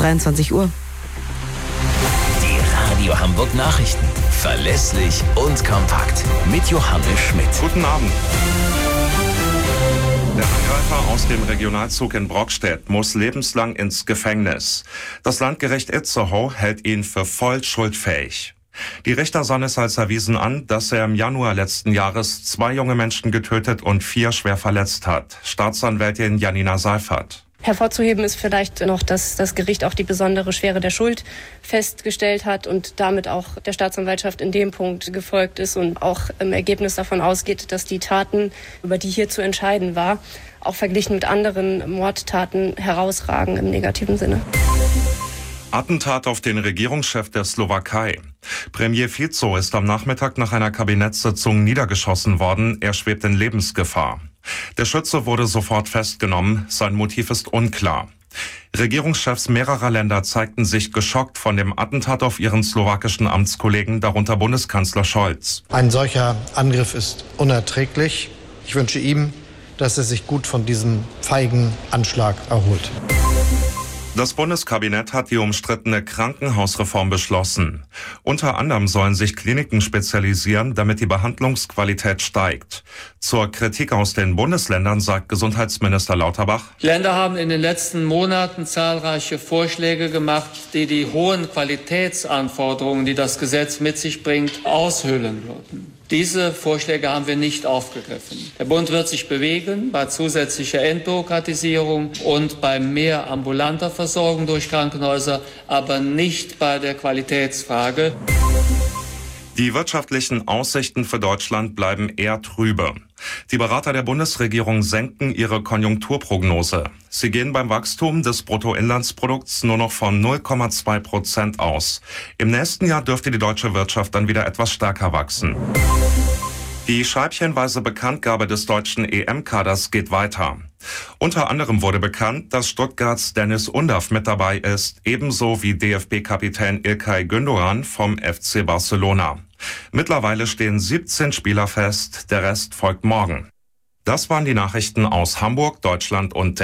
23 Uhr. Die Radio Hamburg Nachrichten. Verlässlich und kompakt. Mit Johannes Schmidt. Guten Abend. Der Angreifer aus dem Regionalzug in Brockstedt muss lebenslang ins Gefängnis. Das Landgericht Itzehoe hält ihn für voll schuldfähig. Die Richter sahen es als erwiesen an, dass er im Januar letzten Jahres 2 junge Menschen getötet und 4 schwer verletzt hat. Staatsanwältin Janina Seifert. Hervorzuheben ist vielleicht noch, dass das Gericht auch die besondere Schwere der Schuld festgestellt hat und damit auch der Staatsanwaltschaft in dem Punkt gefolgt ist und auch im Ergebnis davon ausgeht, dass die Taten, über die hier zu entscheiden war, auch verglichen mit anderen Mordtaten herausragen im negativen Sinne. Attentat auf den Regierungschef der Slowakei. Premier Fico ist am Nachmittag nach einer Kabinettssitzung niedergeschossen worden. Er schwebt in Lebensgefahr. Der Schütze wurde sofort festgenommen. Sein Motiv ist unklar. Regierungschefs mehrerer Länder zeigten sich geschockt von dem Attentat auf ihren slowakischen Amtskollegen, darunter Bundeskanzler Scholz. Ein solcher Angriff ist unerträglich. Ich wünsche ihm, dass er sich gut von diesem feigen Anschlag erholt. Das Bundeskabinett hat die umstrittene Krankenhausreform beschlossen. Unter anderem sollen sich Kliniken spezialisieren, damit die Behandlungsqualität steigt. Zur Kritik aus den Bundesländern sagt Gesundheitsminister Lauterbach: Die Länder haben in den letzten Monaten zahlreiche Vorschläge gemacht, die die hohen Qualitätsanforderungen, die das Gesetz mit sich bringt, aushöhlen würden. Diese Vorschläge haben wir nicht aufgegriffen. Der Bund wird sich bewegen bei zusätzlicher Entbürokratisierung und bei mehr ambulanter Versorgung durch Krankenhäuser, aber nicht bei der Qualitätsfrage. Die wirtschaftlichen Aussichten für Deutschland bleiben eher trübe. Die Berater der Bundesregierung senken ihre Konjunkturprognose. Sie gehen beim Wachstum des Bruttoinlandsprodukts nur noch von 0,2% aus. Im nächsten Jahr dürfte die deutsche Wirtschaft dann wieder etwas stärker wachsen. Die scheibchenweise Bekanntgabe des deutschen EM-Kaders geht weiter. Unter anderem wurde bekannt, dass Stuttgarts Dennis Undav mit dabei ist, ebenso wie DFB-Kapitän İlkay Gündoğan vom FC Barcelona. Mittlerweile stehen 17 Spieler fest, der Rest folgt morgen. Das waren die Nachrichten aus Hamburg, Deutschland und